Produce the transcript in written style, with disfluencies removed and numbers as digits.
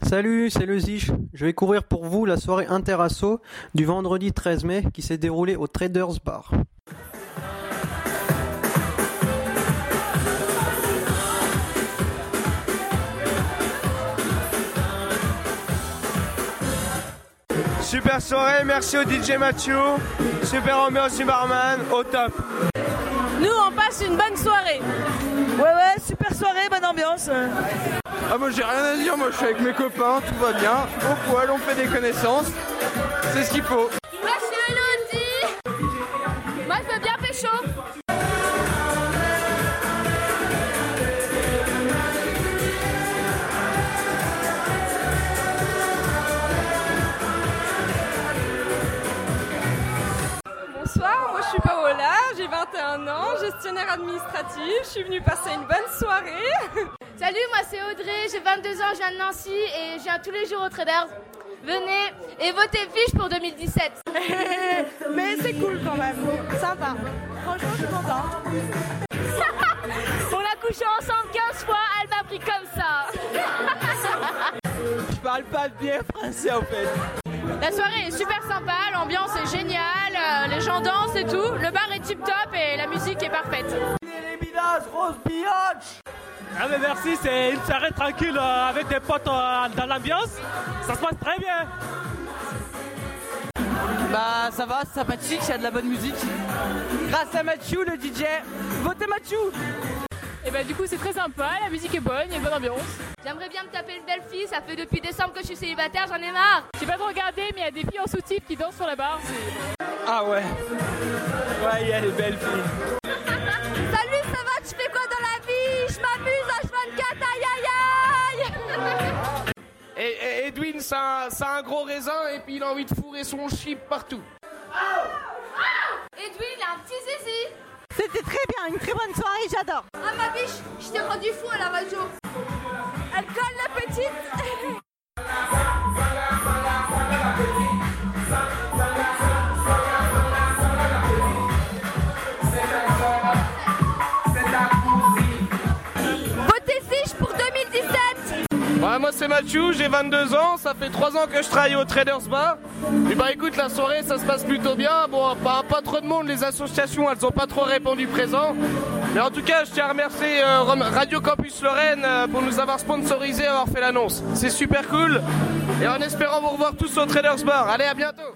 Salut, c'est le Zich. Je vais couvrir pour vous la soirée Interasso du vendredi 13 mai qui s'est déroulée au Traders Bar. Super soirée, merci au DJ Mathieu, super ambiance du barman, au top. Nous on passe une bonne soirée. Ouais, super soirée, bonne ambiance. Ah moi j'ai rien à dire, moi je suis avec mes copains, tout va bien, au poil, on fait des connaissances, c'est ce qu'il faut. Moi c'est Elodie. Moi je veux bien pécho. Bonsoir, moi je suis Paola, j'ai 21 ans, gestionnaire administratif, je suis venue passer une bonne soirée. Salut, moi c'est Audrey, j'ai 22 ans, je viens de Nancy et je viens tous les jours au Traders. Venez et votez fiche pour 2017. Mais c'est cool quand même, sympa. Franchement, je suis content. On a couché ensemble 15 fois, elle m'a pris comme ça. Je parle pas bien français en fait. La soirée est super sympa, l'ambiance est géniale, les gens dansent et tout, le bar est tip top et la musique est parfaite. Les bilas, rose biatch. Ah mais merci, c'est une soirée tranquille avec des potes dans l'ambiance. Ça se passe très bien. Bah ça va, c'est sympathique, il y a de la bonne musique. Grâce à Mathieu, le DJ. Votez Mathieu. Et bah du coup c'est très sympa, la musique est bonne, il y a une bonne ambiance. J'aimerais bien me taper une belle fille, ça fait depuis décembre que je suis célibataire, j'en ai marre. J'ai pas trop regardé mais il y a des filles en sous-type qui dansent sur la barre. Ah ouais, ouais il y a les belles filles. Salut, ça va, tu fais quoi dans la vie? Je m'amuse, H24, aïe aïe aïe. Et Edwin, c'est un gros raisin et puis il a envie de fourrer son chip partout. Edwin, il a un petit zizi. C'était très bien, une très bonne soirée, j'adore. Ah ma biche, je t'ai rendu fou à la radio. Elle colle la petite. Votez fiche pour 2017. Ouais, moi c'est Mathieu, j'ai 22 ans, ça fait 3 ans que je travaille au Traders Bar. Et bah écoute, la soirée ça se passe plutôt bien. Bon, pas trop de monde, les associations elles ont pas trop répondu présent. Mais en tout cas, je tiens à remercier Radio Campus Lorraine pour nous avoir sponsorisé et avoir fait l'annonce. C'est super cool. Et en espérant vous revoir tous au Traders Bar. Allez, à bientôt.